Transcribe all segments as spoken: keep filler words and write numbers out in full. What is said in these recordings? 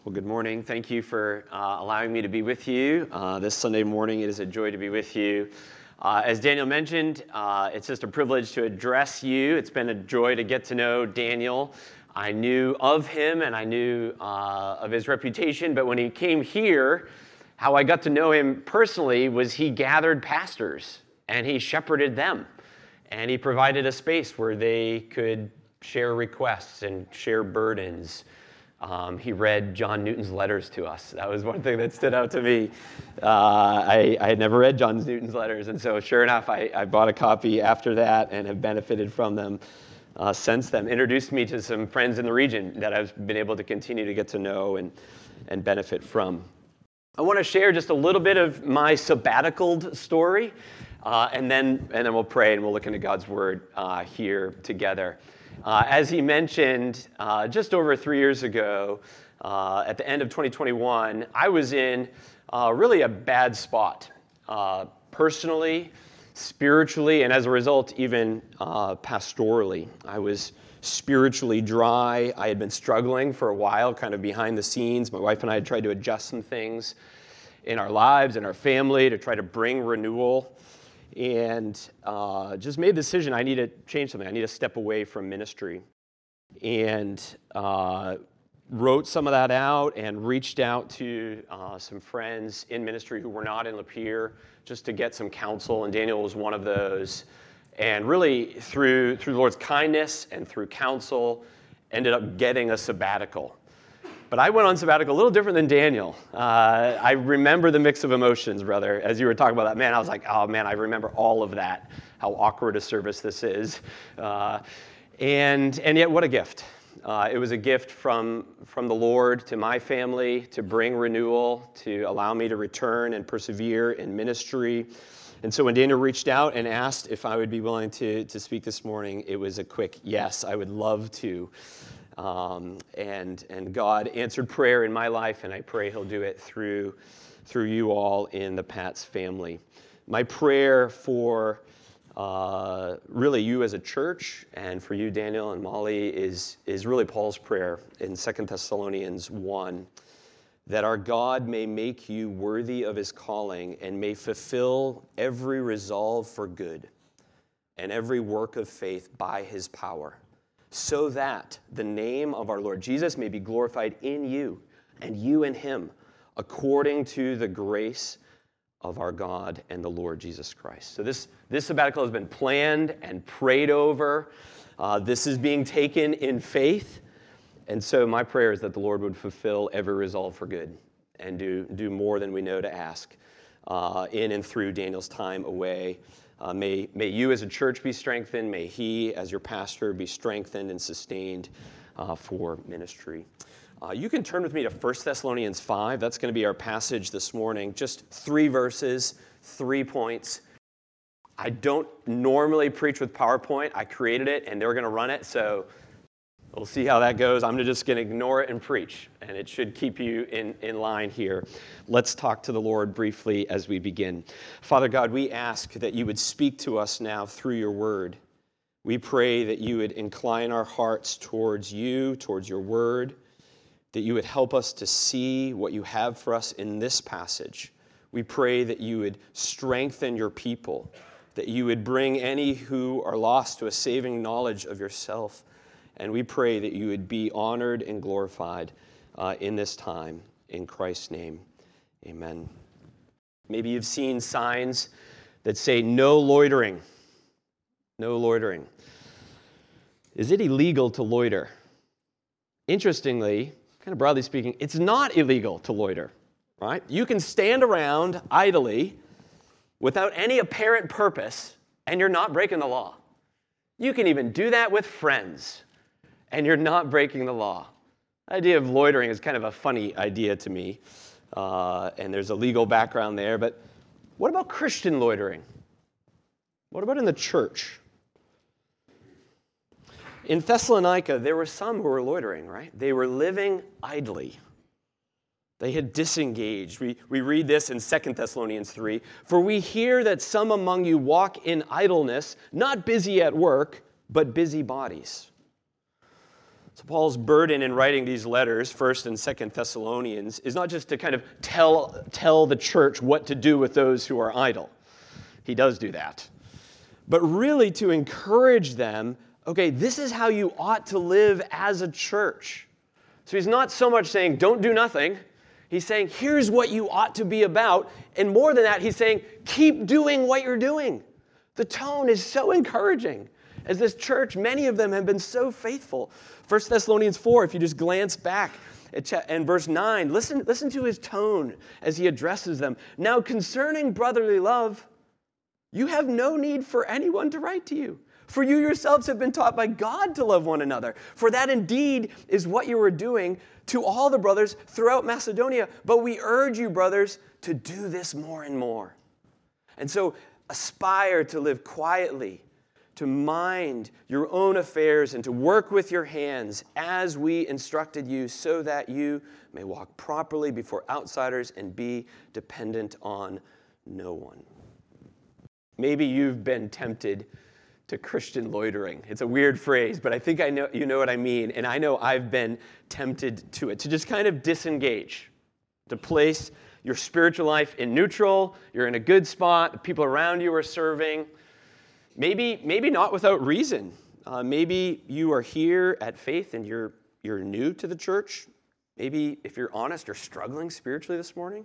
Well, good morning. Thank you for uh, allowing me to be with you. Uh, this Sunday morning, it is a joy to be with you. Uh, as Daniel mentioned, uh, it's just a privilege to address you. It's been a joy to get to know Daniel. I knew of him and I knew uh, of his reputation, but when he came here, how I got to know him personally was he gathered pastors and he shepherded them. And he provided a space where they could share requests and share burdens. Um, he read John Newton's letters to us. That was one thing that stood out to me. Uh, I, I had never read John Newton's letters, and so sure enough, I, I bought a copy after that and have benefited from them uh, since then. Introduced me to some friends in the region that I've been able to continue to get to know and, and benefit from. I want to share just a little bit of my sabbatical story, uh, and then and then we'll pray and we'll look into God's Word uh, here together. Uh, as he mentioned, uh, just over three years ago, uh, at the end of twenty twenty-one, I was in uh, really a bad spot, uh, personally, spiritually, and as a result, even uh, pastorally. I was spiritually dry. I had been struggling for a while, kind of behind the scenes. My wife and I had tried to adjust some things in our lives and our family to try to bring renewal. And uh, just made the decision I need to change something. I need to step away from ministry. And uh, wrote some of that out and reached out to uh, some friends in ministry who were not in Lapeer just to get some counsel. And Daniel was one of those. And really, through, through the Lord's kindness and through counsel, ended up getting a sabbatical. But I went on sabbatical a little different than Daniel. Uh, I remember the mix of emotions, brother. As you were talking about that, man, I was like, oh, man, I remember all of that, how awkward a service this is. Uh, and and yet, what a gift. Uh, it was a gift from, from the Lord to my family to bring renewal, to allow me to return and persevere in ministry. And so when Daniel reached out and asked if I would be willing to, to speak this morning, it was a quick yes, I would love to. Um, and and God answered prayer in my life, and I pray He'll do it through through you all in the Pats family. My prayer for uh, really you as a church, and for you, Daniel and Molly, is is really Paul's prayer in Second Thessalonians one, that our God may make you worthy of His calling and may fulfill every resolve for good and every work of faith by His power, so that the name of our Lord Jesus may be glorified in you and you in Him, according to the grace of our God and the Lord Jesus Christ. So this, this sabbatical has been planned and prayed over. Uh, this is being taken in faith. And so my prayer is that the Lord would fulfill every resolve for good and do, do more than we know to ask uh, in and through Daniel's time away. Uh, may, may you as a church be strengthened. May he as your pastor be strengthened and sustained uh, for ministry. Uh, you can turn with me to First Thessalonians five. That's going to be our passage this morning. Just three verses, three points. I don't normally preach with PowerPoint. I created it and they're going to run it. So we'll see how that goes. I'm just going to ignore it and preach, and it should keep you in, in line here. Let's talk to the Lord briefly as we begin. Father God, we ask that you would speak to us now through your word. We pray that you would incline our hearts towards you, towards your word, that you would help us to see what you have for us in this passage. We pray that you would strengthen your people, that you would bring any who are lost to a saving knowledge of yourself. And we pray that you would be honored and glorified uh, in this time. In Christ's name, amen. Maybe you've seen signs that say no loitering. No loitering. Is it illegal to loiter? Interestingly, kind of broadly speaking, it's not illegal to loiter, right? You can stand around idly without any apparent purpose, and you're not breaking the law. You can even do that with friends, and you're not breaking the law. The idea of loitering is kind of a funny idea to me, uh, and there's a legal background there, but what about Christian loitering? What about in the church? In Thessalonica, there were some who were loitering, right? They were living idly. They had disengaged. We, we read this in Second Thessalonians three. For we hear that some among you walk in idleness, not busy at work, but busy bodies. So Paul's burden in writing these letters, First and Second Thessalonians, is not just to kind of tell, tell the church what to do with those who are idle. He does do that. But really to encourage them, okay, this is how you ought to live as a church. So he's not so much saying, don't do nothing. He's saying, here's what you ought to be about. And more than that, he's saying, keep doing what you're doing. The tone is so encouraging. As this church, many of them have been so faithful. First Thessalonians four, if you just glance back and verse nine, listen, listen to his tone as he addresses them. Now concerning brotherly love, you have no need for anyone to write to you. For you yourselves have been taught by God to love one another. For that indeed is what you were doing to all the brothers throughout Macedonia. But we urge you, brothers, to do this more and more. And so aspire to live quietly, to mind your own affairs, and to work with your hands as we instructed you, so that you may walk properly before outsiders and be dependent on no one. Maybe you've been tempted to Christian loitering. It's a weird phrase, but I think I know you know what I mean, and I know I've been tempted to it, to just kind of disengage, to place your spiritual life in neutral. You're in a good spot. The people around you are serving. Maybe, maybe not without reason. Uh, maybe you are here at Faith and you're you're new to the church. Maybe, if you're honest, you're struggling spiritually this morning.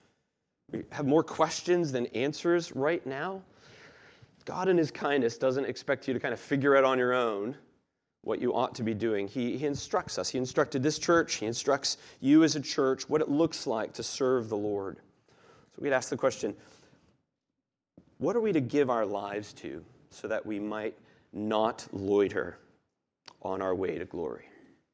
You have more questions than answers right now. God in his kindness doesn't expect you to kind of figure out on your own what you ought to be doing. He, he instructs us. He instructed this church. He instructs you as a church what it looks like to serve the Lord. So we'd ask the question, what are we to give our lives to so that we might not loiter on our way to glory?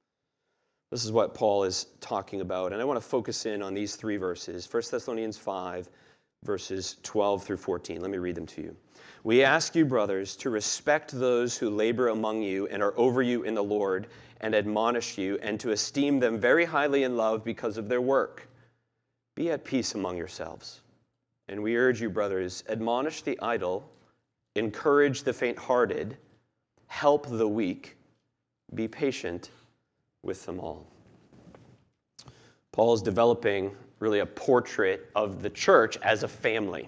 This is what Paul is talking about, and I want to focus in on these three verses. First Thessalonians five, verses twelve through fourteen. Let me read them to you. We ask you, brothers, to respect those who labor among you and are over you in the Lord and admonish you, and to esteem them very highly in love because of their work. Be at peace among yourselves. And we urge you, brothers, admonish the idle, encourage the faint-hearted, help the weak, be patient with them all. Paul is developing really a portrait of the church as a family.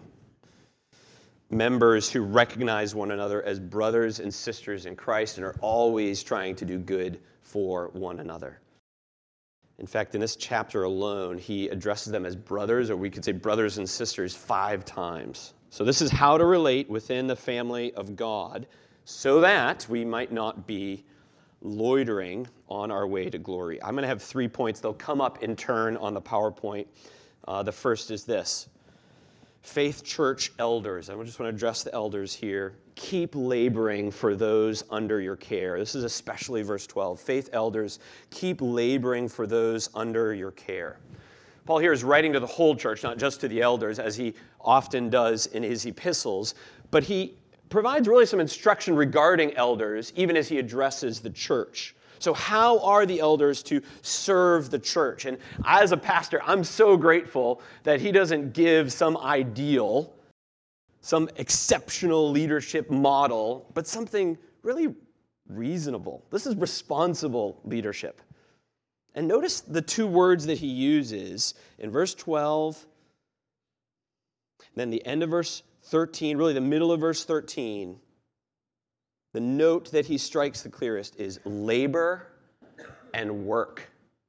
Members who recognize one another as brothers and sisters in Christ and are always trying to do good for one another. In fact, in this chapter alone, he addresses them as brothers, or we could say brothers and sisters, five times. So this is how to relate within the family of God so that we might not be loitering on our way to glory. I'm going to have three points. They'll come up in turn on the PowerPoint. Uh, the first is this. Faith Church elders. I just want to address the elders here. Keep laboring for those under your care. This is especially verse twelve. Faith elders, keep laboring for those under your care. Paul here is writing to the whole church, not just to the elders, as he often does in his epistles, but he provides really some instruction regarding elders, even as he addresses the church. So how are the elders to serve the church? And as a pastor, I'm so grateful that he doesn't give some ideal, some exceptional leadership model, but something really reasonable. This is responsible leadership. And notice the two words that he uses in verse twelve, then the end of verse thirteen, really the middle of verse thirteen. The note that he strikes the clearest is labor and work.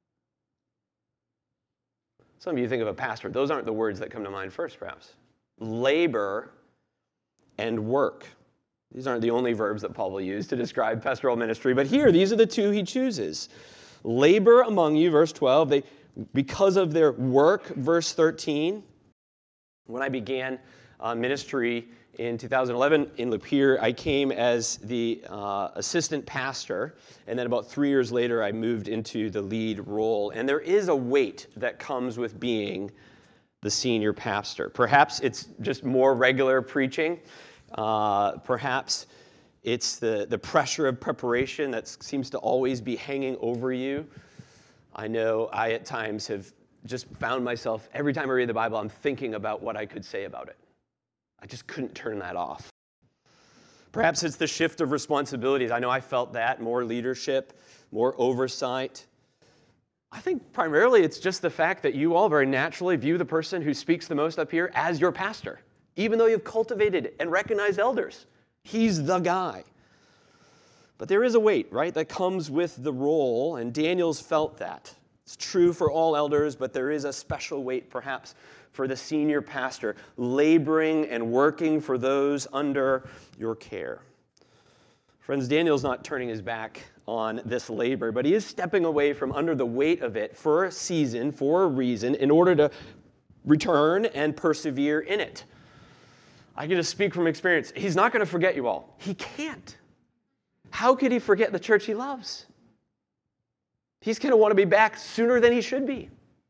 Some of you think of a pastor. Those aren't the words that come to mind first, perhaps. Labor and work. These aren't the only verbs that Paul will use to describe pastoral ministry, but here, these are the two he chooses. Labor among you, verse twelve, they, because of their work, verse thirteen. When I began uh, ministry in two thousand eleven in Lapeer, I came as the uh, assistant pastor, and then about three years later, I moved into the lead role. And there is a weight that comes with being the senior pastor. Perhaps it's just more regular preaching. Uh, perhaps it's the, the pressure of preparation that seems to always be hanging over you. I know I at times have just found myself, every time I read the Bible, I'm thinking about what I could say about it. I just couldn't turn that off. Perhaps it's the shift of responsibilities. I know I felt that, more leadership, more oversight. I think primarily it's just the fact that you all very naturally view the person who speaks the most up here as your pastor, even though you've cultivated and recognized elders. He's the guy. But there is a weight, right, that comes with the role, and Daniel's felt that. It's true for all elders, but there is a special weight, perhaps, for the senior pastor, laboring and working for those under your care. Friends, Daniel's not turning his back on this labor, but he is stepping away from under the weight of it for a season, for a reason, in order to return and persevere in it. I can just speak from experience. He's not going to forget you all. He can't. How could he forget the church he loves? He's going to want to be back sooner than he should be.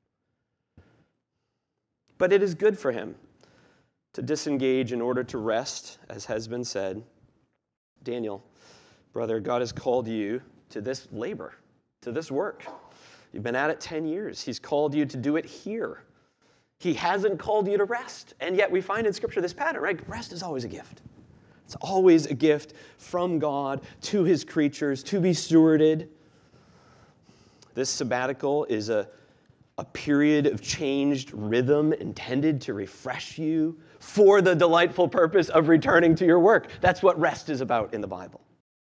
But it is good for him to disengage in order to rest, as has been said. Daniel, brother, God has called you to this labor, to this work. You've been at it ten years. He's called you to do it here. He hasn't called you to rest. And yet we find in Scripture this pattern, right? Rest is always a gift. It's always a gift from God to his creatures to be stewarded. This sabbatical is a, a period of changed rhythm intended to refresh you for the delightful purpose of returning to your work. That's what rest is about in the Bible.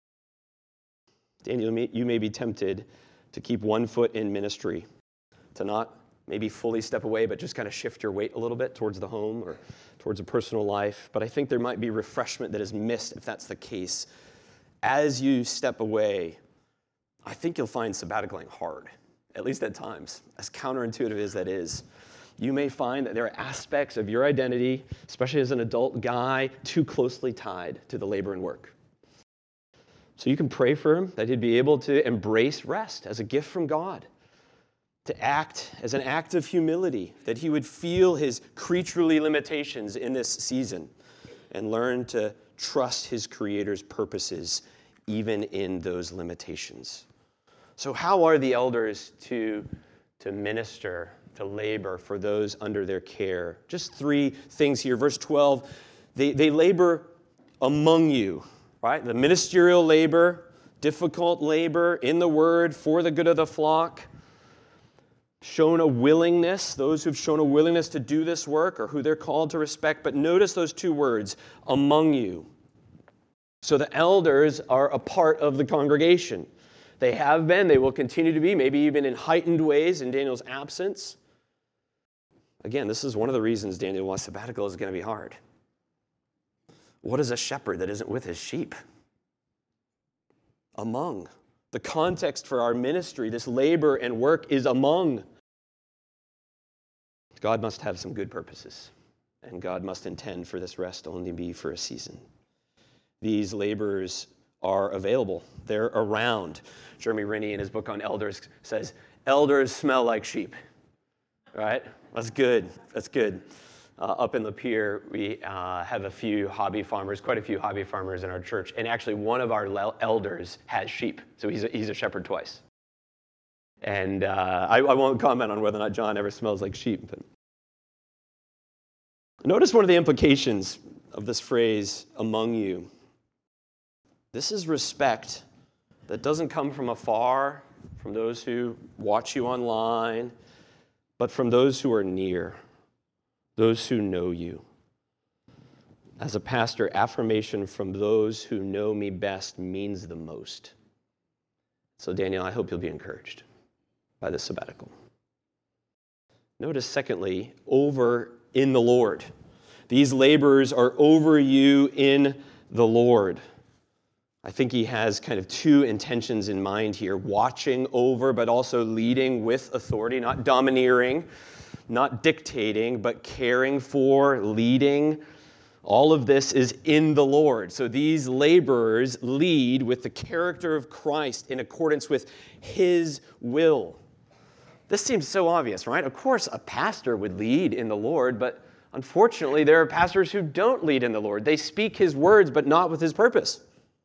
Daniel, you may be tempted to keep one foot in ministry, to not maybe fully step away, but just kind of shift your weight a little bit towards the home or towards a personal life. But I think there might be refreshment that is missed if that's the case. As you step away, I think you'll find sabbaticaling hard, at least at times, as counterintuitive as that is. You may find that there are aspects of your identity, especially as an adult guy, too closely tied to the labor and work. So you can pray for him that he'd be able to embrace rest as a gift from God, to act as an act of humility, that he would feel his creaturely limitations in this season and learn to trust his Creator's purposes even in those limitations. So how are the elders to, to minister, to labor for those under their care? Just three things here. Verse twelve, they, they labor among you, right? The ministerial labor, difficult labor in the word for the good of the flock. Shown a willingness, those who've shown a willingness to do this work or who they're called to respect. But notice those two words, among you. So the elders are a part of the congregation. They have been, they will continue to be, maybe even in heightened ways in Daniel's absence. Again, this is one of the reasons Daniel wants sabbatical is going to be hard. What is a shepherd that isn't with his sheep? Among. The context for our ministry, this labor and work, is among. God must have some good purposes, and God must intend for this rest only be for a season. These laborers are available. They're around. Jeremy Rennie, in his book on elders, says, elders smell like sheep. Right? That's good. That's good. Uh, up in Lapeer, we uh, have a few hobby farmers, quite a few hobby farmers in our church, and actually one of our le- elders has sheep, so he's a, he's a shepherd twice. And uh, I, I won't comment on whether or not John ever smells like sheep. But notice one of the implications of this phrase, among you. This is respect that doesn't come from afar, from those who watch you online, but from those who are near. Those who know you. As a pastor, affirmation from those who know me best means the most. So Daniel, I hope you'll be encouraged by this sabbatical. Notice, secondly, over in the Lord. These laborers are over you in the Lord. I think he has kind of two intentions in mind here, watching over, but also leading with authority, not domineering, not dictating, but caring for, leading. All of this is in the Lord. So these laborers lead with the character of Christ in accordance with his will. This seems so obvious, right? Of course, a pastor would lead in the Lord, but unfortunately, there are pastors who don't lead in the Lord. They speak his words, but not with his purpose.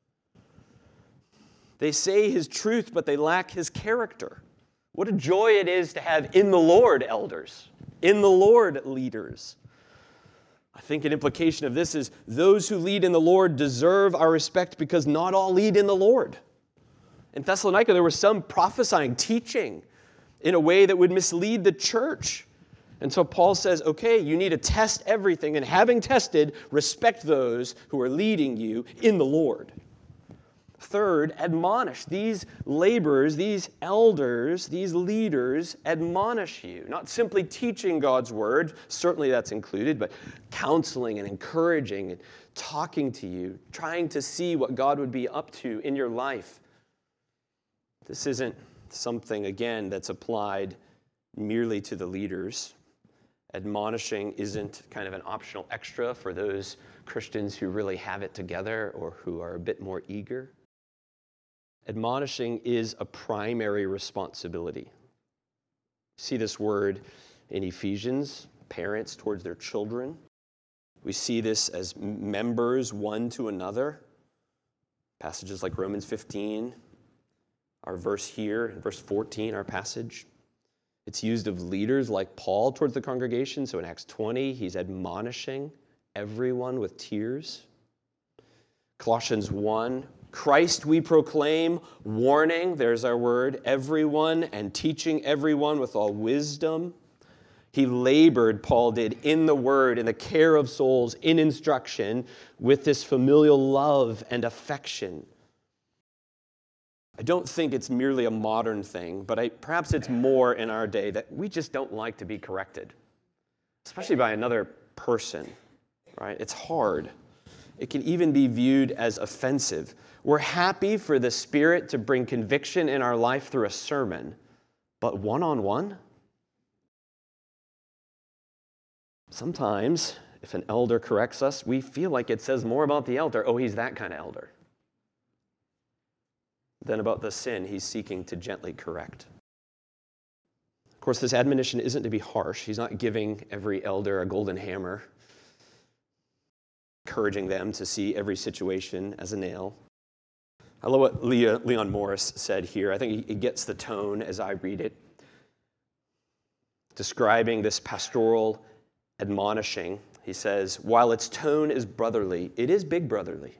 They say his truth, but they lack his character. What a joy it is to have in the Lord elders, in the Lord leaders. I think an implication of this is those who lead in the Lord deserve our respect because not all lead in the Lord. In Thessalonica, there was some prophesying, teaching in a way that would mislead the church. And so Paul says, okay, you need to test everything, and having tested, respect those who are leading you in the Lord. Third, admonish. These laborers, these elders, these leaders admonish you. Not simply teaching God's word, certainly that's included, but counseling and encouraging and talking to you, trying to see what God would be up to in your life. This isn't something, again, that's applied merely to the leaders. Admonishing isn't kind of an optional extra for those Christians who really have it together or who are a bit more eager. Admonishing is a primary responsibility. See this word in Ephesians, parents towards their children. We see this as members one to another. Passages like Romans fifteen, our verse here, verse fourteen, our passage. It's used of leaders like Paul towards the congregation. So in Acts twenty, he's admonishing everyone with tears. Colossians one, Christ we proclaim, warning, there's our word, everyone and teaching everyone with all wisdom. He labored, Paul did, in the word, in the care of souls, in instruction, with this familial love and affection. I don't think it's merely a modern thing, but I, perhaps it's more in our day that we just don't like to be corrected, especially by another person, right? It's hard. It can even be viewed as offensive. We're happy for the Spirit to bring conviction in our life through a sermon, but one-on-one? Sometimes, if an elder corrects us, we feel like it says more about the elder, oh, he's that kind of elder, than about the sin he's seeking to gently correct. Of course, this admonition isn't to be harsh. He's not giving every elder a golden hammer, encouraging them to see every situation as a nail. I love what Leon Morris said here. I think he gets the tone as I read it, describing this pastoral admonishing. He says, while its tone is brotherly, it is big brotherly.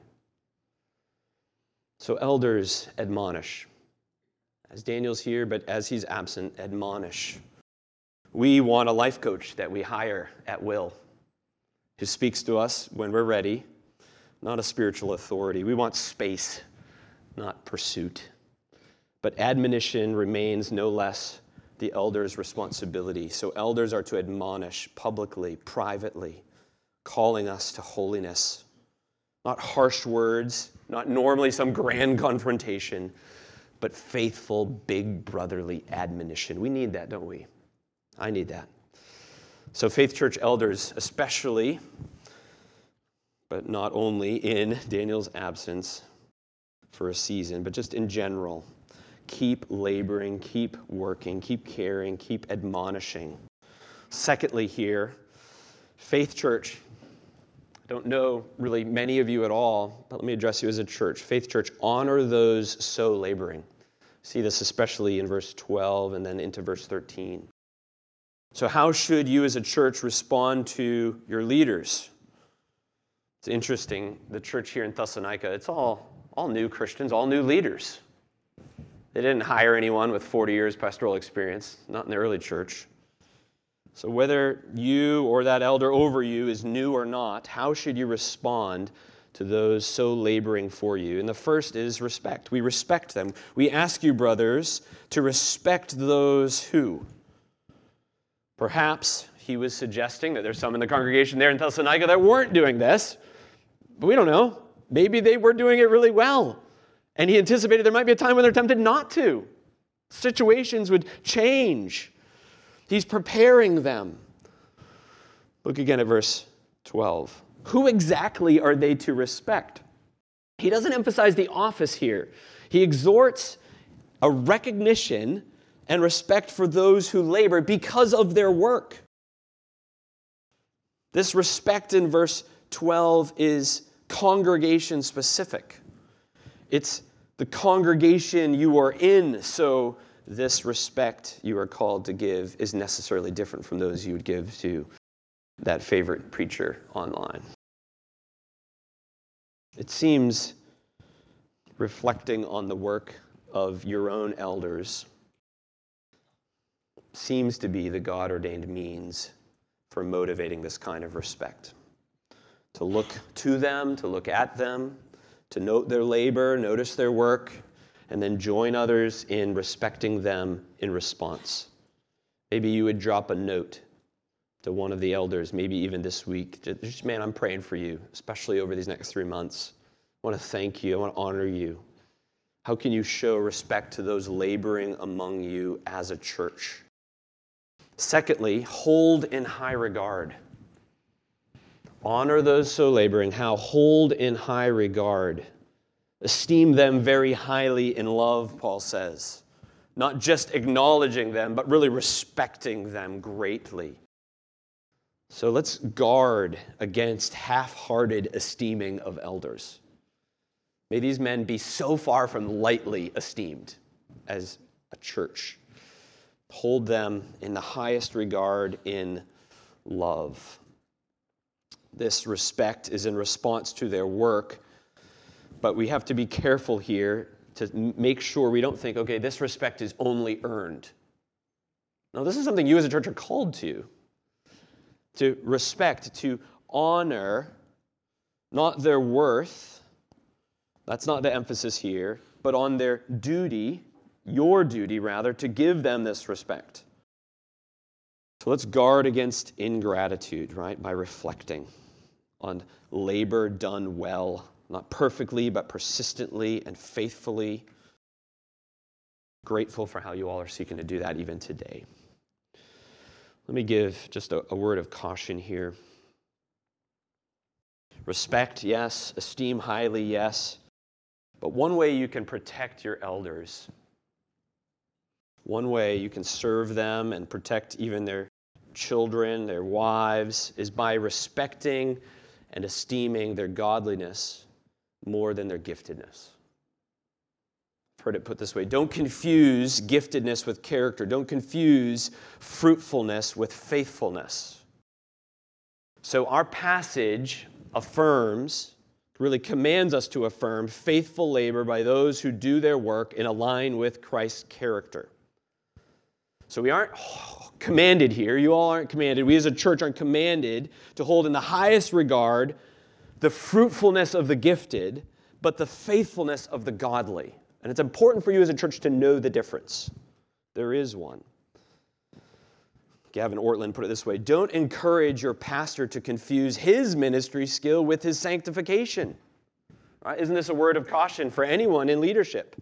So elders admonish. As Daniel's here, but as he's absent, admonish. We want a life coach that we hire at will, who speaks to us when we're ready, not a spiritual authority. We want space, not pursuit. But admonition remains no less the elder's responsibility. So elders are to admonish publicly, privately, calling us to holiness. Not harsh words, not normally some grand confrontation, but faithful, big brotherly admonition. We need that, don't we? I need that. So Faith Church elders especially, but not only in Daniel's absence for a season, but just in general, keep laboring, keep working, keep caring, keep admonishing. Secondly here, Faith Church, I don't know really many of you at all, but let me address you as a church. Faith Church, honor those so laboring. See this especially in verse twelve and then into verse thirteen. So how should you as a church respond to your leaders? It's interesting, the church here in Thessalonica, it's all, all new Christians, all new leaders. They didn't hire anyone with forty years pastoral experience, not in the early church. So whether you or that elder over you is new or not, how should you respond to those so laboring for you? And the first is respect. We respect them. We ask you, brothers, to respect those who. Perhaps he was suggesting that there's some in the congregation there in Thessalonica that weren't doing this, but we don't know. Maybe they were doing it really well, and he anticipated there might be a time when they're tempted not to. Situations would change. He's preparing them. Look again at verse twelve. Who exactly are they to respect? He doesn't emphasize the office here. He exhorts a recognition and respect for those who labor because of their work. This respect in verse twelve is congregation specific. It's the congregation you are in, so this respect you are called to give is necessarily different from those you would give to that favorite preacher online. It seems, reflecting on the work of your own elders, seems to be the God-ordained means for motivating this kind of respect. To look to them, to look at them, to note their labor, notice their work, and then join others in respecting them in response. Maybe you would drop a note to one of the elders, maybe even this week. Just, man, I'm praying for you, especially over these next three months. I want to thank you. I want to honor you. How can you show respect to those laboring among you as a church? Secondly, hold in high regard. Honor those so laboring. How? Hold in high regard. Esteem them very highly in love, Paul says. Not just acknowledging them, but really respecting them greatly. So let's guard against half-hearted esteeming of elders. May these men be so far from lightly esteemed as a church. Hold them in the highest regard in love. This respect is in response to their work, but we have to be careful here to make sure we don't think, okay, this respect is only earned. No, this is something you as a church are called to. To respect, to honor, not their worth, that's not the emphasis here, but on their duty, your duty rather, to give them this respect. So let's guard against ingratitude, right, by reflecting on labor done well, not perfectly, but persistently and faithfully. Grateful for how you all are seeking to do that even today. Let me give just a, a word of caution here. Respect, yes. Esteem highly, yes. But one way you can protect your elders, one way you can serve them and protect even their children, their wives, is by respecting and esteeming their godliness more than their giftedness. I've heard it put this way: don't confuse giftedness with character. Don't confuse fruitfulness with faithfulness. So our passage affirms, really commands us to affirm, faithful labor by those who do their work in line with Christ's character. So we aren't commanded here. You all aren't commanded. We as a church aren't commanded to hold in the highest regard the fruitfulness of the gifted, but the faithfulness of the godly. And it's important for you as a church to know the difference. There is one. Gavin Ortland put it this way: don't encourage your pastor to confuse his ministry skill with his sanctification. Right? Isn't this a word of caution for anyone in leadership?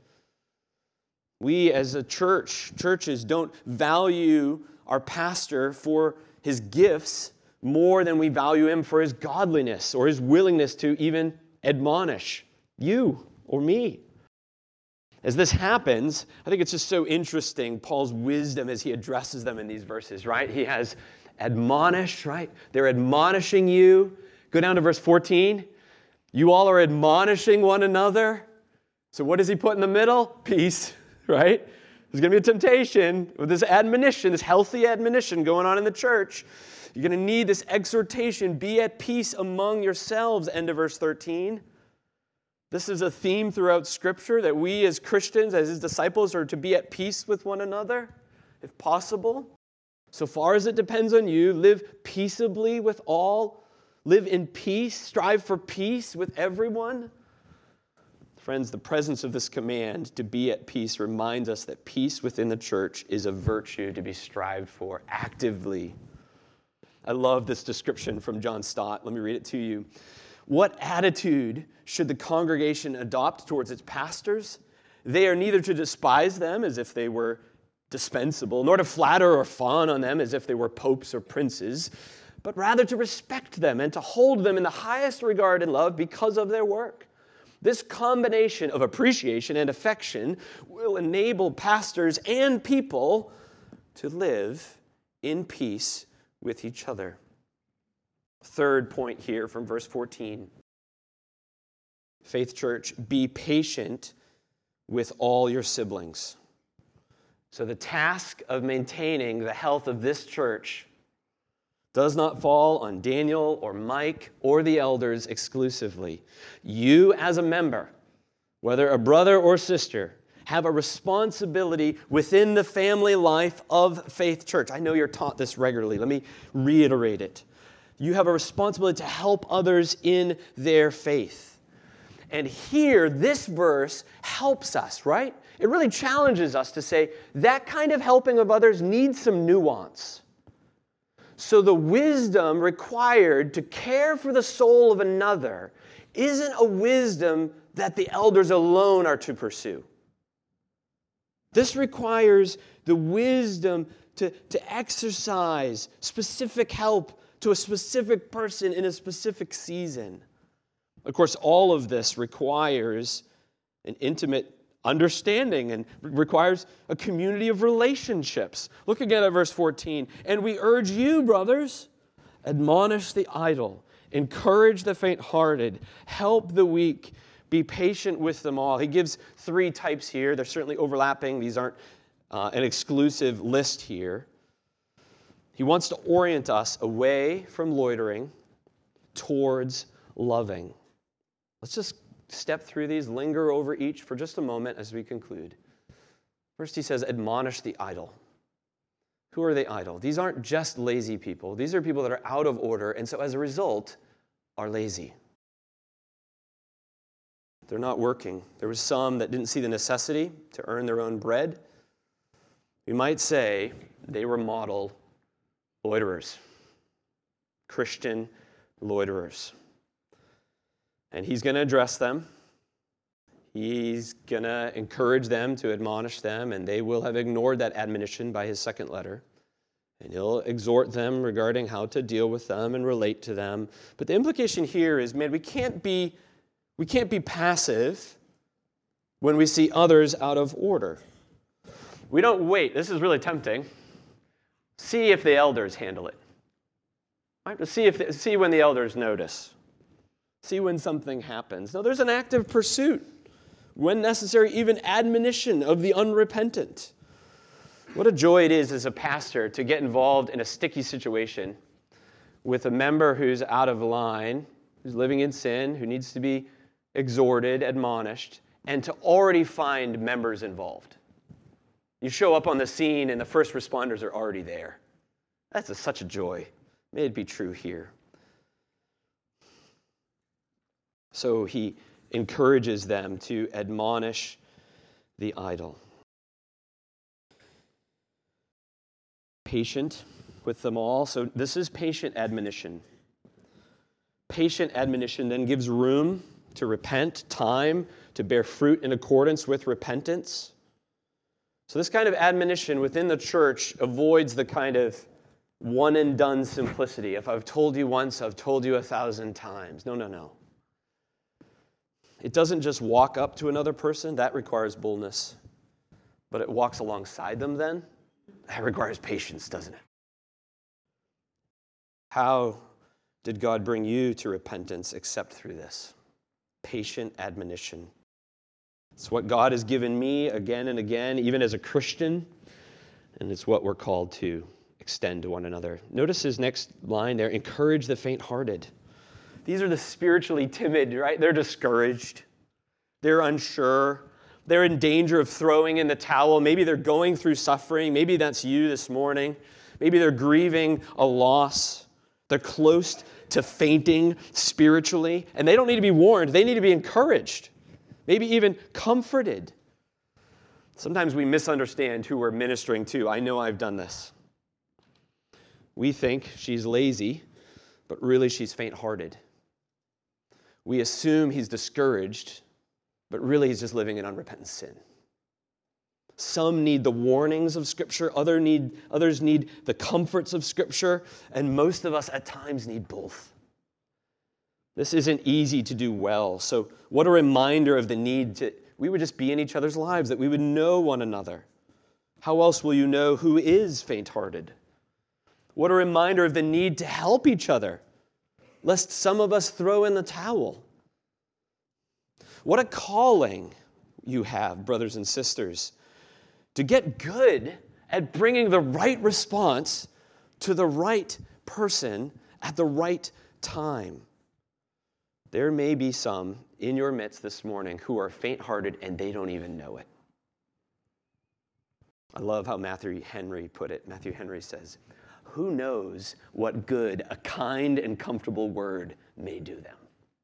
We as a church, churches don't value our pastor for his gifts more than we value him for his godliness or his willingness to even admonish you or me. As this happens, I think it's just so interesting, Paul's wisdom as he addresses them in these verses, right? He has admonished, right? They're admonishing you. Go down to verse fourteen. You all are admonishing one another. So what does he put in the middle? Peace, right? There's going to be a temptation with this admonition, this healthy admonition going on in the church. You're going to need this exhortation, be at peace among yourselves, end of verse thirteen. This is a theme throughout Scripture, that we as Christians, as his disciples, are to be at peace with one another, if possible. So far as it depends on you, live peaceably with all. Live in peace. Strive for peace with everyone. Friends, the presence of this command to be at peace reminds us that peace within the church is a virtue to be strived for actively. I love this description from John Stott. Let me read it to you. What attitude should the congregation adopt towards its pastors? They are neither to despise them as if they were dispensable, nor to flatter or fawn on them as if they were popes or princes, but rather to respect them and to hold them in the highest regard and love because of their work. This combination of appreciation and affection will enable pastors and people to live in peace with each other. Third point here from verse fourteen. Faith Church, be patient with all your siblings. So the task of maintaining the health of this church, does not fall on Daniel or Mike or the elders exclusively. You as a member, whether a brother or sister, have a responsibility within the family life of Faith Church. I know you're taught this regularly. Let me reiterate it. You have a responsibility to help others in their faith. And here, this verse helps us, right? It really challenges us to say that kind of helping of others needs some nuance. So the wisdom required to care for the soul of another isn't a wisdom that the elders alone are to pursue. This requires the wisdom to, to exercise specific help to a specific person in a specific season. Of course, all of this requires an intimate understanding and requires a community of relationships. Look again at verse fourteen. And we urge you, brothers, admonish the idle, encourage the faint-hearted, help the weak, be patient with them all. He gives three types here. They're certainly overlapping. These aren't uh, an exclusive list here. He wants to orient us away from loitering towards loving. Let's just step through these, linger over each for just a moment as we conclude. First, he says, admonish the idle. Who are the idle? These aren't just lazy people. These are people that are out of order, and so as a result, are lazy. They're not working. There was some that didn't see the necessity to earn their own bread. We might say they were model loiterers, Christian loiterers. And he's going to address them. He's going to encourage them to admonish them, and they will have ignored that admonition by his second letter. And he'll exhort them regarding how to deal with them and relate to them. But the implication here is, man, we can't be, we can't be passive when we see others out of order. We don't wait. This is really tempting. See if the elders handle it. Right? See if they, see when the elders notice. See when something happens. No, there's an active pursuit. When necessary, even admonition of the unrepentant. What a joy it is as a pastor to get involved in a sticky situation with a member who's out of line, who's living in sin, who needs to be exhorted, admonished, and to already find members involved. You show up on the scene and the first responders are already there. That's a, such a joy. May it be true here. So he encourages them to admonish the idle. Patient with them all. So this is patient admonition. Patient admonition then gives room to repent, time to bear fruit in accordance with repentance. So this kind of admonition within the church avoids the kind of one and done simplicity. If I've told you once, I've told you a thousand times. No, no, no. It doesn't just walk up to another person. That requires boldness. But it walks alongside them then. That requires patience, doesn't it? How did God bring you to repentance except through this? Patient admonition. It's what God has given me again and again, even as a Christian. And it's what we're called to extend to one another. Notice his next line there, encourage the faint-hearted. These are the spiritually timid, right? They're discouraged. They're unsure. They're in danger of throwing in the towel. Maybe they're going through suffering. Maybe that's you this morning. Maybe they're grieving a loss. They're close to fainting spiritually. And they don't need to be warned. They need to be encouraged. Maybe even comforted. Sometimes we misunderstand who we're ministering to. I know I've done this. We think she's lazy, but really she's faint-hearted. We assume he's discouraged, but really he's just living in unrepentant sin. Some need the warnings of Scripture, other need, others need the comforts of Scripture, and most of us at times need both. This isn't easy to do well, so what a reminder of the need to, we would just be in each other's lives, that we would know one another. How else will you know who is faint-hearted? What a reminder of the need to help each other, lest some of us throw in the towel. What a calling you have, brothers and sisters, to get good at bringing the right response to the right person at the right time. There may be some in your midst this morning who are faint-hearted and they don't even know it. I love how Matthew Henry put it. Matthew Henry says, "Who knows what good a kind and comfortable word may do them?"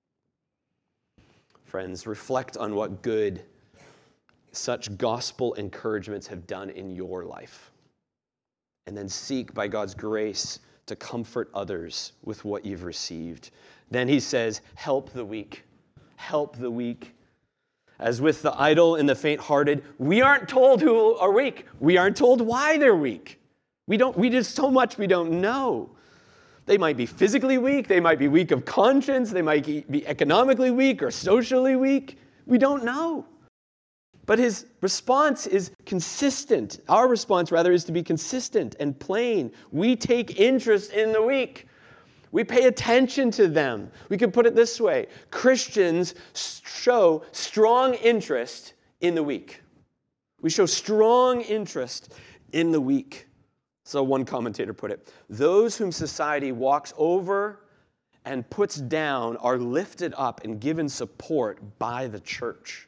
Friends, reflect on what good such gospel encouragements have done in your life. And then seek, by God's grace, to comfort others with what you've received. Then he says, help the weak. Help the weak. As with the idle and the faint-hearted, we aren't told who are weak. We aren't told why they're weak. We don't. We just so much we don't know. They might be physically weak. They might be weak of conscience. They might be economically weak or socially weak. We don't know. But his response is consistent. Our response, rather, is to be consistent and plain. We take interest in the weak. We pay attention to them. We could put it this way. Christians show strong interest in the weak. We show strong interest in the weak. So one commentator put it, those whom society walks over and puts down are lifted up and given support by the church.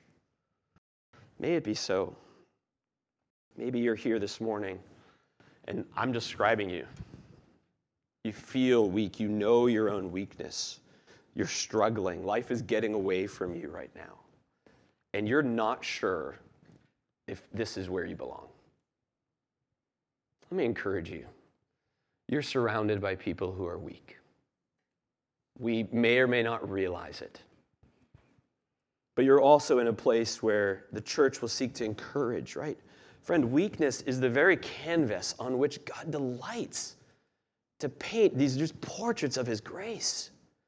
May it be so. Maybe you're here this morning and I'm describing you. You feel weak. You know your own weakness. You're struggling. Life is getting away from you right now. And you're not sure if this is where you belong. Let me encourage you. You're surrounded by people who are weak. We may or may not realize it. But you're also in a place where the church will seek to encourage, right? Friend, weakness is the very canvas on which God delights to paint these just portraits of his grace.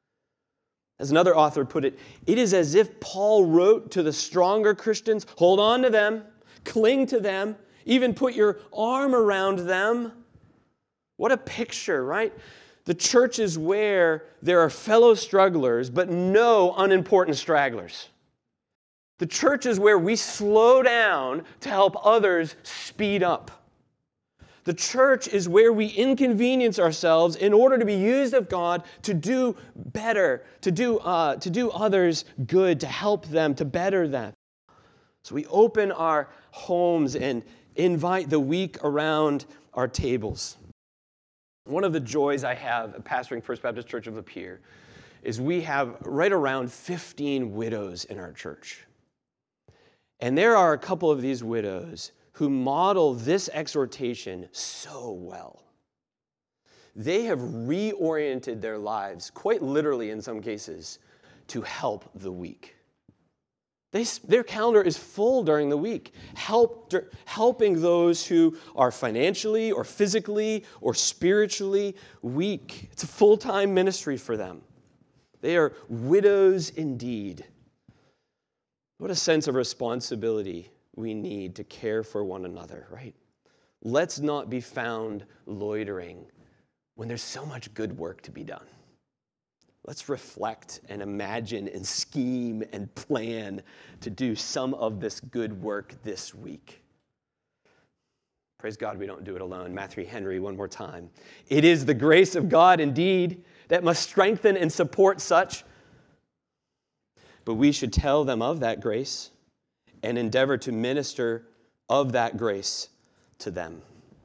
As another author put it, it is as if Paul wrote to the stronger Christians, hold on to them, cling to them, even put your arm around them. What a picture, right? The church is where there are fellow strugglers, but no unimportant stragglers. The church is where we slow down to help others speed up. The church is where we inconvenience ourselves in order to be used of God to do better, to do, uh, to do others good, to help them, to better them. So we open our homes and invite the weak around our tables. One of the joys I have at pastoring First Baptist Church of Lapeer is we have right around fifteen widows in our church. And there are a couple of these widows who model this exhortation so well. They have reoriented their lives, quite literally in some cases, to help the weak. They, their calendar is full during the week, help, helping those who are financially or physically or spiritually weak. It's a full-time ministry for them. They are widows indeed. What a sense of responsibility we need to care for one another, right? Let's not be found loitering when there's so much good work to be done. Let's reflect and imagine and scheme and plan to do some of this good work this week. Praise God we don't do it alone. Matthew Henry, one more time. It is the grace of God indeed that must strengthen and support such, but we should tell them of that grace and endeavor to minister of that grace to them.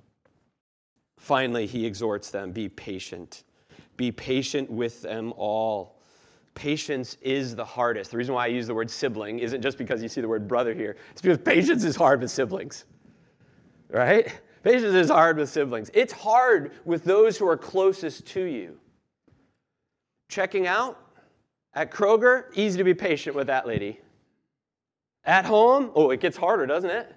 Finally, he exhorts them, be patient. Be patient with them all. Patience is the hardest. The reason why I use the word sibling isn't just because you see the word brother here. It's because patience is hard with siblings, right? Patience is hard with siblings. It's hard with those who are closest to you. Checking out at Kroger, easy to be patient with that lady. At home, oh, it gets harder, doesn't it?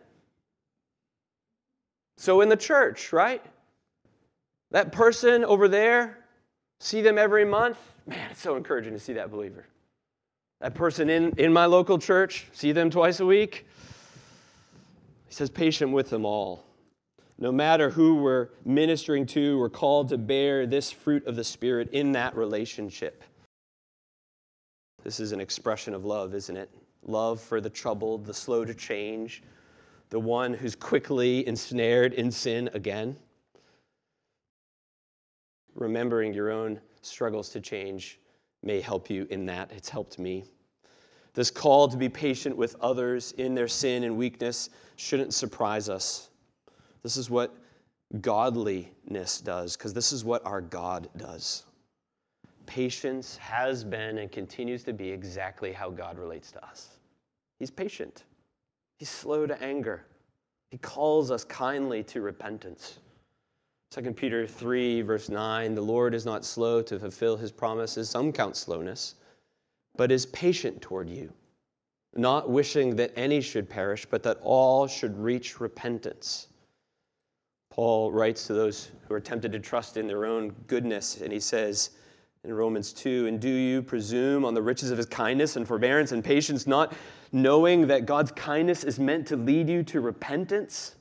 So in the church, right? That person over there, see them every month. Man, it's so encouraging to see that believer. That person in, in my local church, see them twice a week. He says, patient with them all. No matter who we're ministering to, we're called to bear this fruit of the Spirit in that relationship. This is an expression of love, isn't it? Love for the troubled, the slow to change, the one who's quickly ensnared in sin again. remembering your own struggles to change may help you in that. It's helped me. This call to be patient with others in their sin and weakness shouldn't surprise us. This is what godliness does, because this is what our God does. Patience has been and continues to be exactly how God relates to us. He's patient. He's slow to anger. He calls us kindly to repentance. Second Peter three, verse nine, the Lord is not slow to fulfill his promises. Some count slowness, but is patient toward you, not wishing that any should perish, but that all should reach repentance. Paul writes to those who are tempted to trust in their own goodness, and he says in Romans two, and do you presume on the riches of his kindness and forbearance and patience, not knowing that God's kindness is meant to lead you to repentance?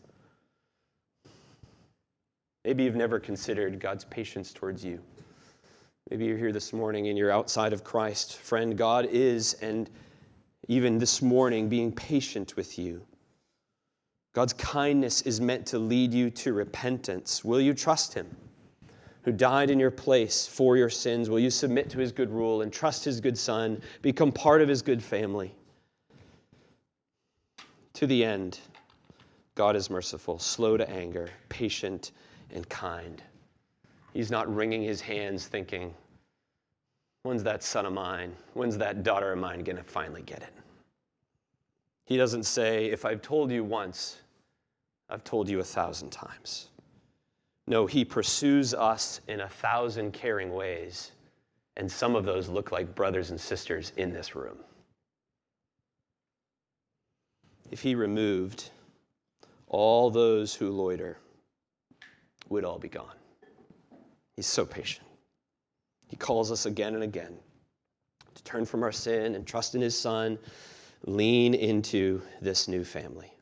Maybe you've never considered God's patience towards you. Maybe you're here this morning and you're outside of Christ. Friend, God is, and even this morning, being patient with you. God's kindness is meant to lead you to repentance. Will you trust him, who died in your place for your sins? Will you submit to his good rule and trust his good Son, become part of his good family? To the end, God is merciful, slow to anger, patient, and kind. He's not wringing his hands thinking, when's that son of mine, when's that daughter of mine going to finally get it? He doesn't say, if I've told you once, I've told you a thousand times. No, he pursues us in a thousand caring ways, and some of those look like brothers and sisters in this room. If he removed all those who loiter, would all be gone. He's so patient. He calls us again and again to turn from our sin and trust in his Son, lean into this new family.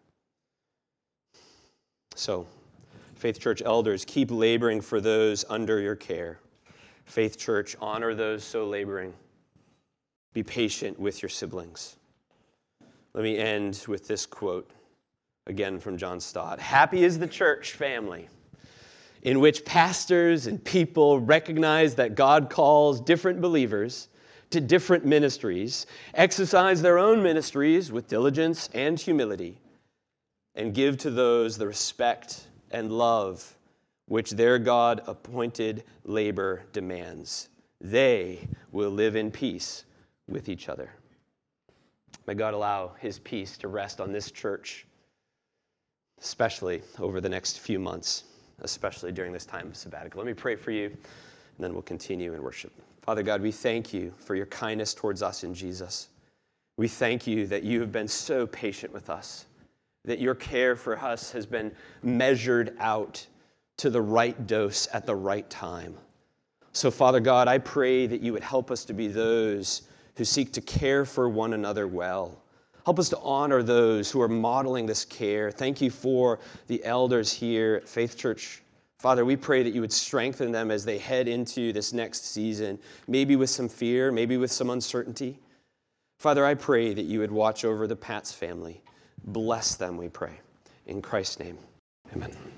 So, Faith Church elders, keep laboring for those under your care. Faith Church, honor those so laboring. Be patient with your siblings. Let me end with this quote, again from John Stott. Happy is the church family in which pastors and people recognize that God calls different believers to different ministries, exercise their own ministries with diligence and humility, and give to those the respect and love which their God-appointed labor demands. They will live in peace with each other. May God allow his peace to rest on this church, especially over the next few months, especially during this time of sabbatical. Let me pray for you, and then we'll continue in worship. Father God, we thank you for your kindness towards us in Jesus. We thank you that you have been so patient with us, that your care for us has been measured out to the right dose at the right time. So, Father God, I pray that you would help us to be those who seek to care for one another well. Help us to honor those who are modeling this care. Thank you for the elders here at Faith Church. Father, we pray that you would strengthen them as they head into this next season, maybe with some fear, maybe with some uncertainty. Father, I pray that you would watch over the Pats family. Bless them, we pray. In Christ's name, amen.